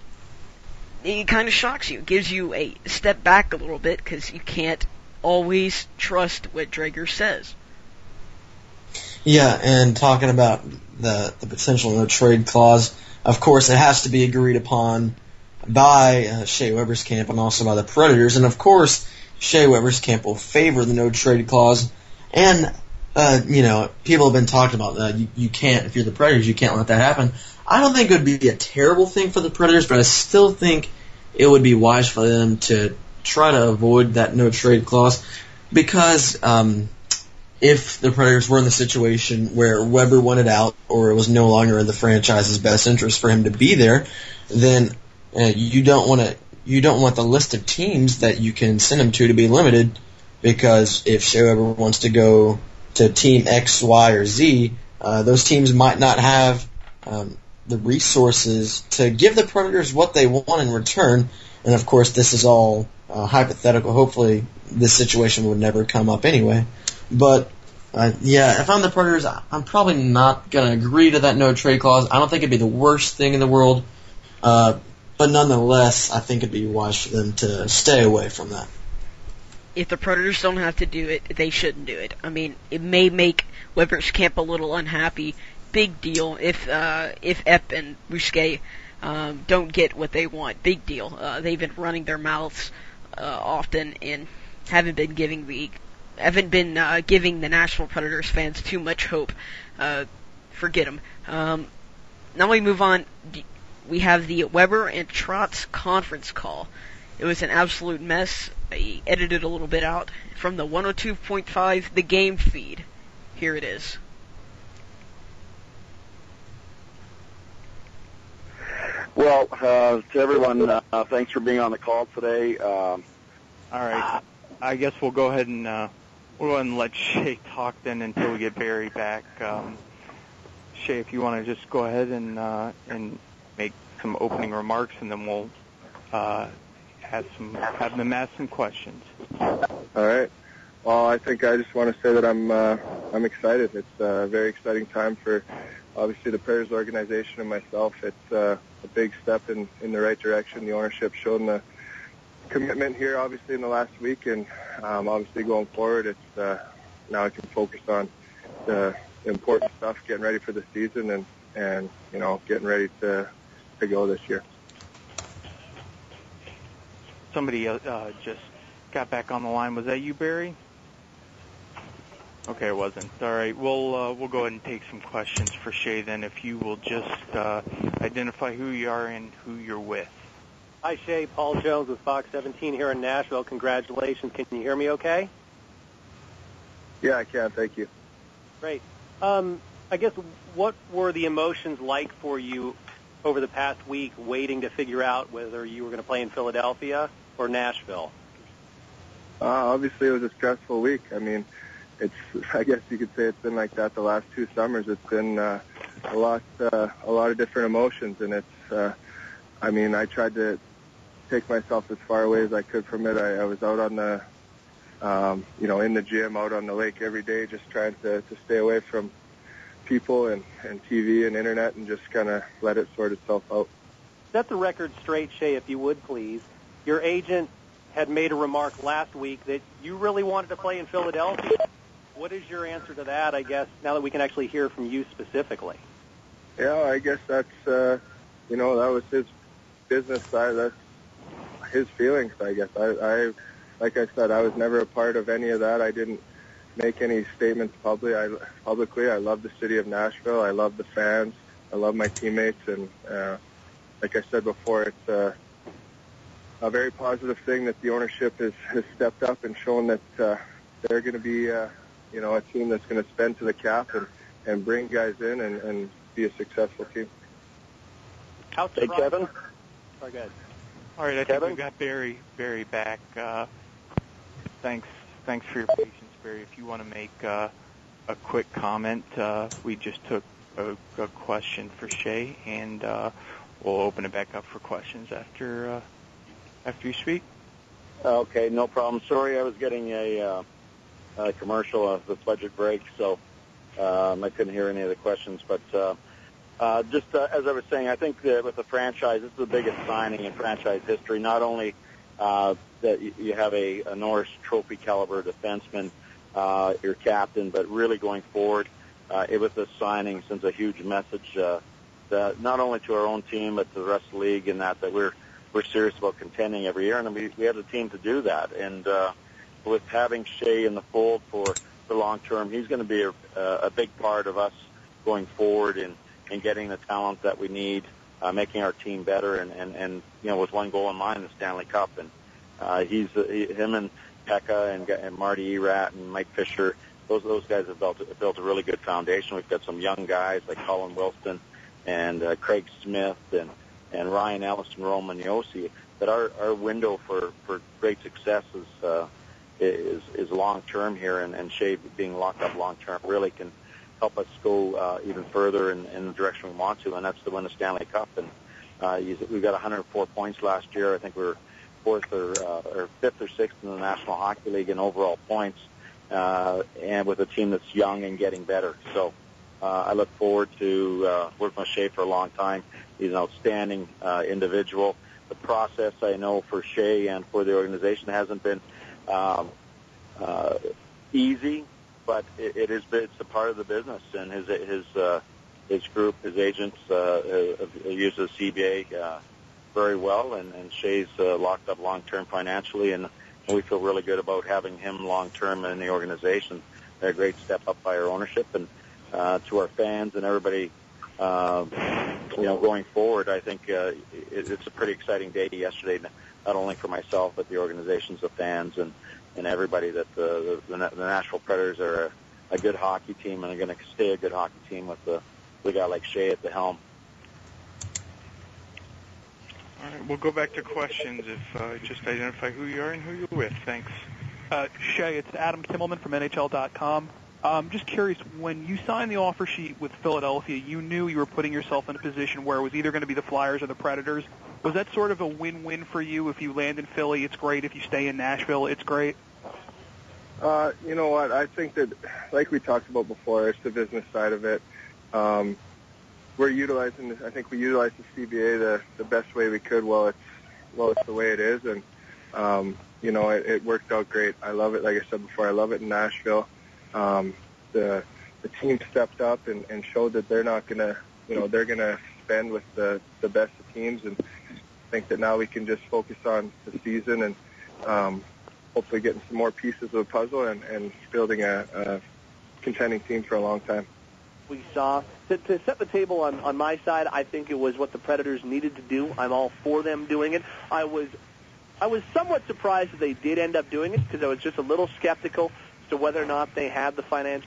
it kind of shocks you. It gives you a step back a little bit, because you can't always trust what Dreger says. Yeah, and talking about the the potential no trade clause, of course it has to be agreed upon by uh, Shea Weber's camp and also by the Predators, and of course Shea Weber's camp will favor the no trade clause, and uh, you know, people have been talking about that. Uh, you, you can't, if you're the Predators, you can't let that happen. I don't think it would be a terrible thing for the Predators, but I still think it would be wise for them to try to avoid that no trade clause, because um, if the Predators were in the situation where Weber wanted out, or it was no longer in the franchise's best interest for him to be there, then uh, you don't want to. You don't want the list of teams that you can send him to to be limited, because if Shea Weber wants to go to team X, Y, or Z, uh, those teams might not have um, the resources to give the Predators what they want in return. And of course, this is all uh, hypothetical. Hopefully, this situation would never come up anyway. But uh, yeah, if I'm the Predators, I'm probably not going to agree to that no trade clause. I don't think it'd be the worst thing in the world. Uh, But nonetheless, I think it'd be wise for them to stay away from that. If the Predators don't have to do it, they shouldn't do it. I mean, it may make Weber's camp a little unhappy big deal if uh, if Epp and Bousquet um, don't get what they want. Big deal. Uh, they've been running their mouths uh, often and haven't been giving the haven't been uh, giving the Nashville Predators fans too much hope. Uh, forget them. Um, now we move on. We have the Weber and Trotz conference call. It was an absolute mess. I edited a little bit out from the one oh two point five The Game feed. Here it is. Well, uh, to everyone, uh, thanks for being on the call today. Um, All right. I guess we'll go ahead and uh, we'll go ahead and let Shay talk then until we get Barry back. Um, Shay, if you want to just go ahead and uh, and make some opening remarks, and then we'll uh, have some have them ask some questions. All right. Well, I think I just want to say that I'm uh, I'm excited. It's a very exciting time for obviously the Predators organization and myself. It's uh, a big step in, in the right direction. The ownership shown the commitment here, obviously, in the last week, and um, obviously going forward, it's uh, now I can focus on the important stuff, getting ready for the season, and, and you know, getting ready to to go this year. Somebody uh, just got back on the line. Was that you, Barry? Okay, it wasn't. All right, we'll uh, we'll go ahead and take some questions for Shay then. If you will just uh, identify who you are and who you're with. Hi, Shay. Paul Jones with Fox seventeen here in Nashville. Congratulations. Can you hear me okay? Yeah, I can. Thank you. Great. Um, I guess what were the emotions like for you over the past week waiting to figure out whether you were going to play in Philadelphia or Nashville? Uh, obviously, it was a stressful week. I mean, it's I guess you could say it's been like that the last two summers. It's been uh, a lot, uh, a lot of different emotions, and it's. Uh, I mean, I tried to take myself as far away as I could from it. I, I was out on the, um, you know, in the gym, out on the lake every day, just trying to, to stay away from people and, and T V and internet, and just kind of let it sort itself out. Set the record straight, Shay, if you would, please. Your agent had made a remark last week that you really wanted to play in Philadelphia. What is your answer to that, I guess, now that we can actually hear from you specifically? Yeah, I guess that's, uh, you know, that was his business side. That's his feelings, I guess. I, I, like I said, I was never a part of any of that. I didn't make any statements publicly. I, publicly. I love the city of Nashville. I love the fans. I love my teammates. And uh, like I said before, it's uh, a very positive thing that the ownership has, has stepped up and shown that uh, they're going to be, uh, you know, a team that's going to spend to the cap and, and bring guys in and, and be a successful team. Hey, Kevin. Sorry, go ahead. All right, I Kevin? think we've got Barry Barry back. Uh, thanks, thanks for your patience, Barry. If you want to make uh, a quick comment, uh, we just took a, a question for Shay, and uh, we'll open it back up for questions after uh, after you speak. okay, no problem. Sorry, I was getting a, uh, a commercial of the budget break, so um, I couldn't hear any of the questions, but. Uh, Uh, just uh, as I was saying, I think that with the franchise, this is the biggest signing in franchise history. Not only uh, that you, you have a, a Norris Trophy caliber defenseman, uh, your captain, but really going forward, uh, it was a signing sends a huge message uh, that not only to our own team but to the rest of the league, and that that we're we're serious about contending every year, and we we have the team to do that. And uh, with having Shay in the fold for the long term, he's going to be a, a big part of us going forward in. and getting the talent that we need, uh, making our team better, and, and, and you know, with one goal in mind, the Stanley Cup. And uh, he's uh, he, him and Pekka and, and Marty Erat and Mike Fisher. Those those guys have built built a really good foundation. We've got some young guys like Colin Wilson and uh, Craig Smith and, and Ryan Ellis and Roman Yossi. But our, our window for, for great success is uh, is is long term here, and, and Shay being locked up long term really can help us go uh, even further in, in the direction we want to, and that's to win the Stanley Cup. And uh, we got one hundred four points last year. I think we were fourth or, uh, or fifth or sixth in the National Hockey League in overall points, uh, and with a team that's young and getting better. So uh, I look forward to uh, working with Shay for a long time. He's an outstanding uh, individual. The process, I know, for Shay and for the organization hasn't been um, uh, easy, but it, it is it's a part of the business, and his his uh, his group, his agents, uh, uh, use the C B A uh, very well, and, and Shea's uh, locked up long-term financially, and, and we feel really good about having him long-term in the organization. They're a great step up by our ownership, and uh, to our fans and everybody, uh, you know, going forward, I think uh, it, it's a pretty exciting day yesterday, not only for myself, but the organizations, the fans, and, and everybody, that the, the, the Nashville Predators are a, a good hockey team and are going to stay a good hockey team with the, with a guy like Shea at the helm. All right, we'll go back to questions if uh, just identify who you are and who you're with. Thanks. Uh, Shea, it's Adam Kimmelman from N H L dot com. Um, just curious, when you signed the offer sheet with Philadelphia, you knew you were putting yourself in a position where it was either going to be the Flyers or the Predators. Was that sort of a win-win for you? If you land in Philly, it's great. If you stay in Nashville, it's great? Uh, you know what? I think that, like we talked about before, it's the business side of it. Um, we're utilizing, I think we utilized the C B A the, the best way we could while it's, while it's the way it is. And, um, you know, it, it worked out great. I love it. Like I said before, I love it in Nashville. Um, the the team stepped up and, and showed that they're not going to, you know, they're going to spend with the, the best of teams, and I think that now we can just focus on the season and um, hopefully getting some more pieces of the puzzle and, and building a, a contending team for a long time. We saw, to, to set the table on, on my side, I think it was what the Predators needed to do. I'm all for them doing it. I was I was somewhat surprised that they did end up doing it, because I was just a little skeptical as to whether or not they had the financial.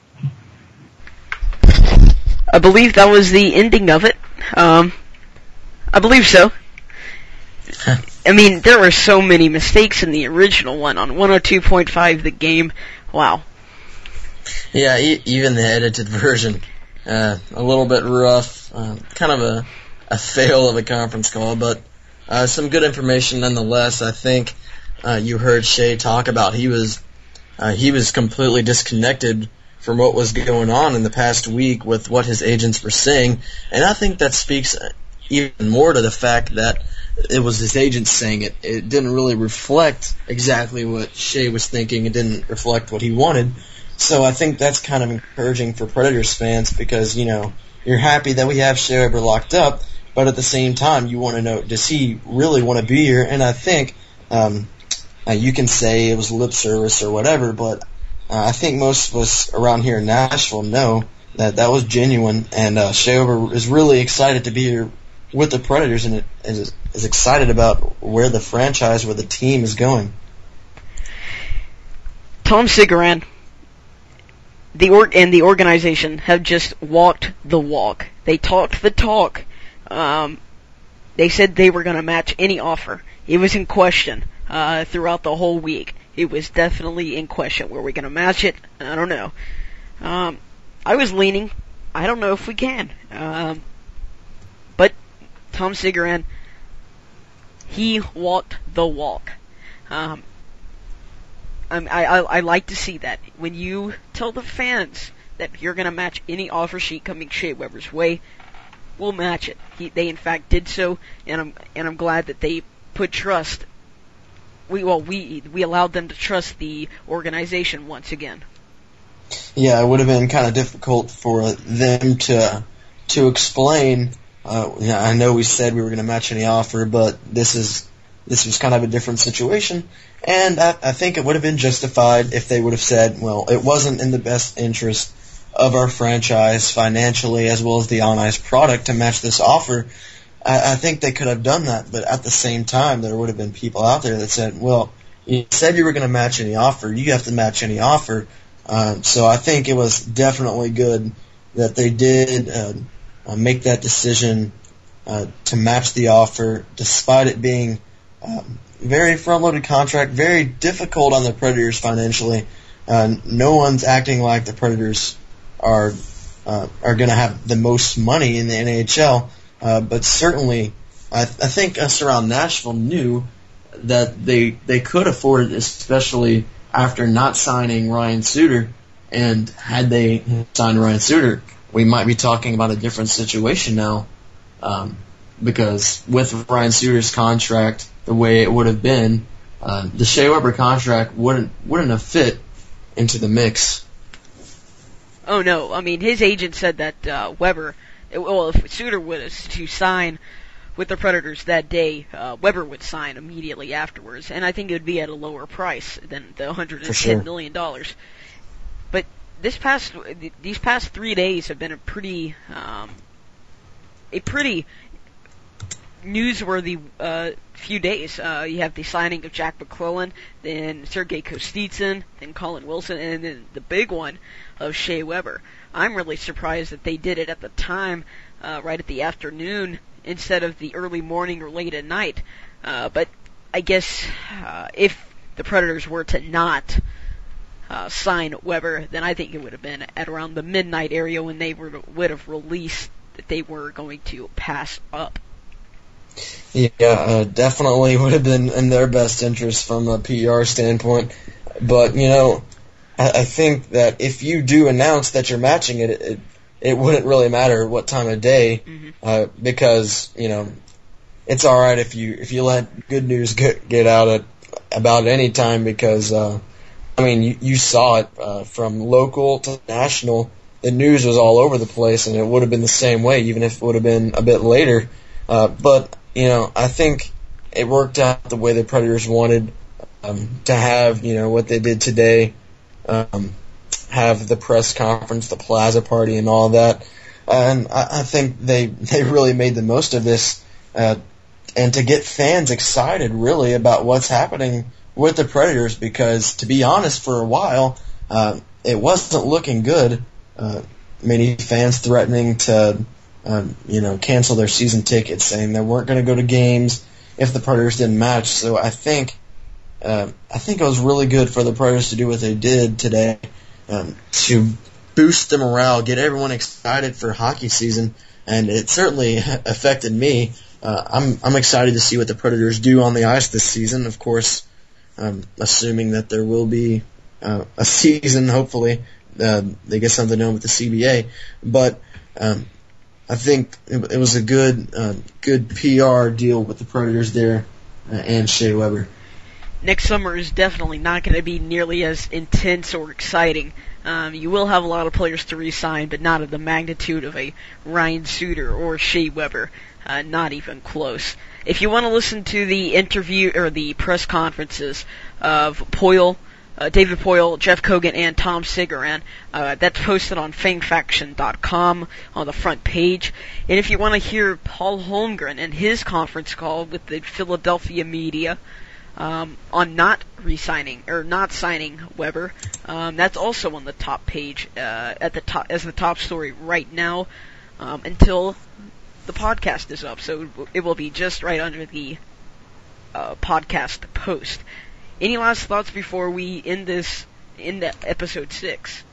I believe that was the ending of it. Um, I believe so. I mean, there were so many mistakes in the original one on one oh two point five The Game. Wow. Yeah, e- even the edited version, uh, a little bit rough, uh, kind of a, a fail of a conference call, but uh, some good information nonetheless. I think uh, you heard Shea talk about he was uh, he was completely disconnected from what was going on in the past week with what his agents were saying, and I think that speaks even more to the fact that it was his agents saying it. It didn't really reflect exactly what Shea was thinking. It didn't reflect what he wanted. So I think that's kind of encouraging for Predators fans, because, you know, you're happy that we have Shea Weber locked up, but at the same time you want to know, does he really want to be here? And I think um, uh, you can say it was lip service or whatever, but uh, I think most of us around here in Nashville know that that was genuine, and uh, Shea Weber is really excited to be here with the Predators, and is, is excited about where the franchise, where the team is going. Tom Cigaran the org and the organization have just walked the walk. They talked the talk. Um, they said they were going to match any offer. It was in question uh, throughout the whole week. It was definitely in question. Were we going to match it? I don't know. Um, I was leaning, I don't know if we can. Um, but Tom Cigaran, he walked the walk. Um, I, I I like to see that. When you tell the fans that you're going to match any offer sheet coming Shea Weber's way, we'll match it. He, they in fact did so, and I'm and I'm glad that they put trust. We well we we allowed them to trust the organization once again. Yeah, it would have been kind of difficult for them to to explain. Uh, yeah, I know we said we were going to match any offer, but this is this was kind of a different situation. And I, I think it would have been justified if they would have said, well, it wasn't in the best interest of our franchise financially as well as the on-ice product to match this offer. I, I think they could have done that, but at the same time, there would have been people out there that said, well, you said you were going to match any offer. You have to match any offer. Uh, so I think it was definitely good that they did uh, uh, make that decision uh, to match the offer, despite it being um, very front-loaded contract, very difficult on the Predators financially. Uh, no one's acting like the Predators are uh, are going to have the most money in the N H L, uh, but certainly I, I think us around Nashville knew that they they could afford it, especially after not signing Ryan Suter. And had they signed Ryan Suter, we might be talking about a different situation now, um, because with Ryan Suter's contract the way it would have been, uh, the Shea Weber contract wouldn't wouldn't have fit into the mix. oh no, I mean, his agent said that uh, Weber, well, if Suter was to sign with the Predators that day, uh, Weber would sign immediately afterwards, and I think it would be at a lower price than the one hundred ten sure. million dollars. But this past, these past three days have been a pretty, um, a pretty newsworthy uh, few days. Uh, you have the signing of Jack McClellan, then Sergei Kostitsyn, then Colin Wilson, and then the big one of Shea Weber. I'm really surprised that they did it at the time, uh, right at the afternoon, instead of the early morning or late at night. Uh, but I guess uh, if the Predators were to not uh, sign Weber, then I think it would have been at around the midnight area when they were, would have released that they were going to pass up. Yeah, uh, definitely would have been in their best interest from a P R standpoint. But, you know, I, I think that if you do announce that you're matching it, it, it wouldn't really matter what time of day, mm-hmm. uh, because, you know, it's all right if you if you let good news get, get out at about any time, because, uh, I mean, you, you saw it uh, from local to national. The news was all over the place, and it would have been the same way, even if it would have been a bit later. Uh, but, you know, I think it worked out the way the Predators wanted um, to have, you know, what they did today, um, have the press conference, the plaza party, and all that. And I, I think they they really made the most of this, uh, and to get fans excited, really, about what's happening with the Predators, because, to be honest, for a while, uh, it wasn't looking good. Uh, many fans threatening to... Um, you know, cancel their season tickets, saying they weren't going to go to games if the Predators didn't match. So I think, uh, I think it was really good for the Predators to do what they did today, um, to boost the morale, get everyone excited for hockey season, and it certainly affected me. Uh, I'm I'm excited to see what the Predators do on the ice this season. Of course, um, assuming that there will be uh, a season. Hopefully, uh, they get something done with the C B A, but. Um, I think it was a good uh, good P R deal with the Predators there uh, and Shea Weber. Next summer is definitely not going to be nearly as intense or exciting. Um, you will have a lot of players to re-sign, but not of the magnitude of a Ryan Suter or Shea Weber. Uh, not even close. If you want to listen to the interview or the press conferences of Poile, Uh, David Poile, Jeff Kogan, and Tom Sigeran. Uh, that's posted on fang faction dot com on the front page. And if you want to hear Paul Holmgren and his conference call with the Philadelphia media um, on not re-signing or not signing Weber, um, that's also on the top page uh, at the top as the top story right now um, until the podcast is up. So it will be just right under the uh, podcast post. Any last thoughts before we end this, end the episode six?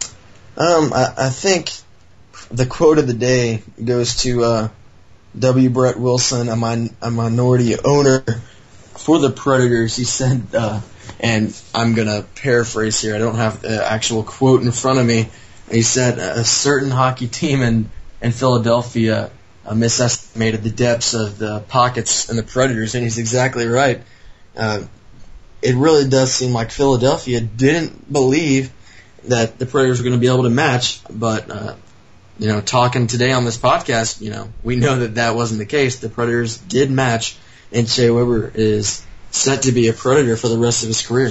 Um, I, I think the quote of the day goes to uh, W. Brett Wilson, a, min- a minority owner for the Predators. He said, uh, and I'm going to paraphrase here, I don't have the actual quote in front of me. He said, a certain hockey team in, in Philadelphia uh, misestimated the depths of the pockets in the Predators, and he's exactly right. Uh, It really does seem like Philadelphia didn't believe that the Predators were going to be able to match, but, uh, you know, talking today on this podcast, you know, we know that that wasn't the case. The Predators did match, and Shea Weber is set to be a Predator for the rest of his career.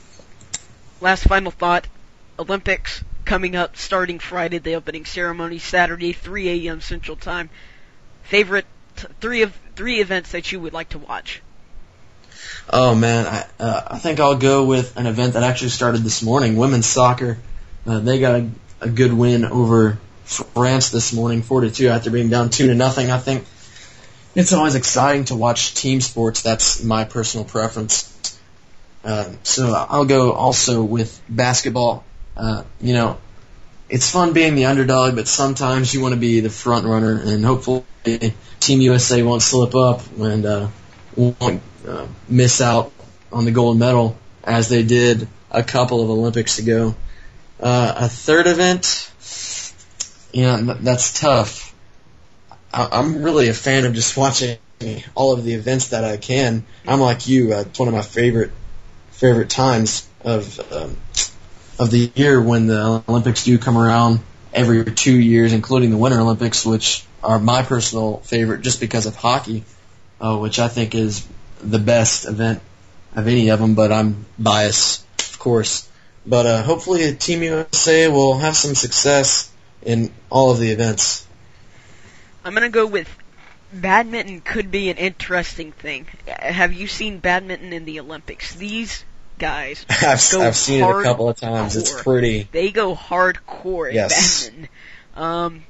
Last final thought, Olympics coming up starting Friday, the opening ceremony, Saturday, three a.m. Central Time. Favorite t- three of three events that you would like to watch? Oh, man, I, uh, I think I'll go with an event that actually started this morning, women's soccer. Uh, they got a, a good win over France this morning, four to two, after being down two to nothing. I think it's always exciting to watch team sports. That's my personal preference. Uh, so I'll go also with basketball. Uh, you know, it's fun being the underdog, but sometimes you want to be the front runner, and hopefully Team U S A won't slip up and uh, won't Uh, miss out on the gold medal as they did a couple of Olympics ago. Uh, a third event, you know, that's tough. I, I'm really a fan of just watching all of the events that I can. I'm like you. Uh, it's one of my favorite favorite times of um, of the year when the Olympics do come around every two years, including the Winter Olympics, which are my personal favorite just because of hockey, uh, which I think is the best event of any of them, but I'm biased, of course. But uh, hopefully Team U S A will have some success in all of the events. I'm going to go with badminton could be an interesting thing. Have you seen badminton in the Olympics? These guys I've, go I've seen it a couple of times. hardcore. It's pretty. They go hardcore at Yes. badminton. Um,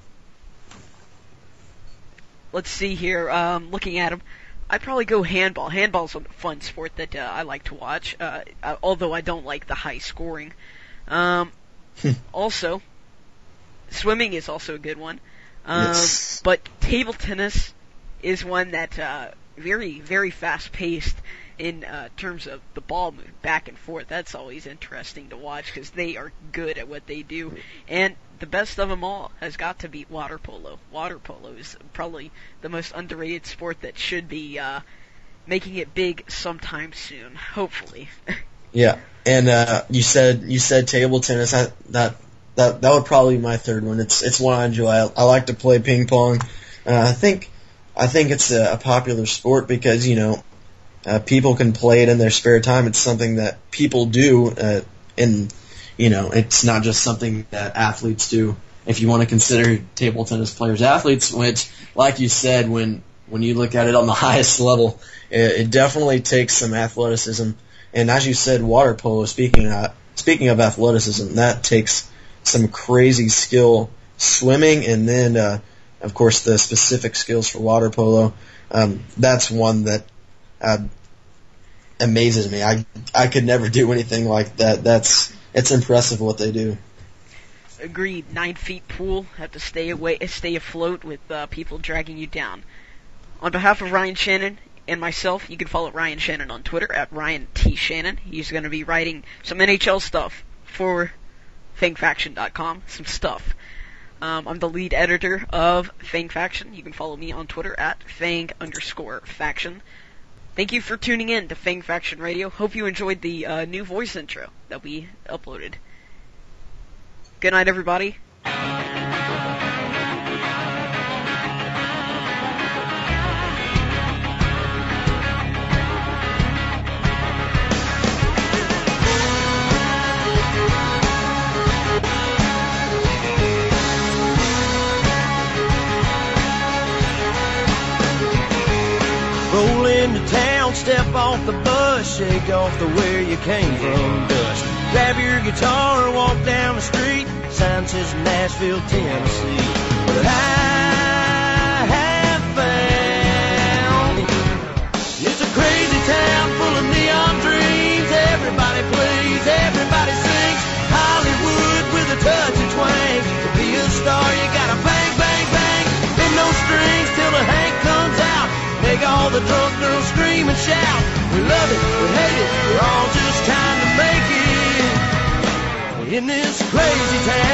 let's see here. Um, looking at them, I'd probably go handball. Handball's a fun sport that uh, I like to watch, uh, uh, although I don't like the high scoring. Um, also, swimming is also a good one. Um, Yes. But table tennis is one that uh, very, very fast paced in uh, terms of the ball move back and forth. That's always interesting to watch because they are good at what they do. And the best of them all has got to be water polo. Water polo is probably the most underrated sport that should be uh, making it big sometime soon, hopefully. Yeah, and uh, you said you said table tennis. I, that that that would probably be my third one. It's it's one I enjoy. I, I like to play ping pong. Uh, I think I think it's a, a popular sport because you know uh, people can play it in their spare time. It's something that people do, uh, and you know it's not just something that athletes do. If you want to consider table tennis players athletes, which, like you said, when when you look at it on the highest level, it, it definitely takes some athleticism. And as you said, water polo, speaking of, speaking of athleticism, that takes some crazy skill swimming and then, uh, of course, the specific skills for water polo. Um, that's one that uh, amazes me. I I could never do anything like that. That's it's impressive what they do. Agreed. Nine feet pool, have to stay away, stay afloat with uh, people dragging you down. On behalf of Ryan Shannon and myself, you can follow Ryan Shannon on Twitter at Ryan T. Shannon. He's going to be writing some N H L stuff for Fang Faction dot com, some stuff. Um, I'm the lead editor of Fang Faction. You can follow me on Twitter at Fang underscore Faction. Thank you for tuning in to Fang Faction Radio. Hope you enjoyed the uh, new voice intro that we uploaded. Good night, everybody. Roll into town, step off the bus, shake off the where you came from dust. Grab your guitar, walk down the street, sign says Nashville, Tennessee. But I have found it's a crazy town full of neon dreams. Everybody plays, everybody sings. Hollywood with a touch of twang. To be a star, you gotta bang, bang, bang. Bend those strings till the Hank comes out. Make all the drunk girls scream and shout. We love it, we hate it, we're all just trying to make it in this crazy town.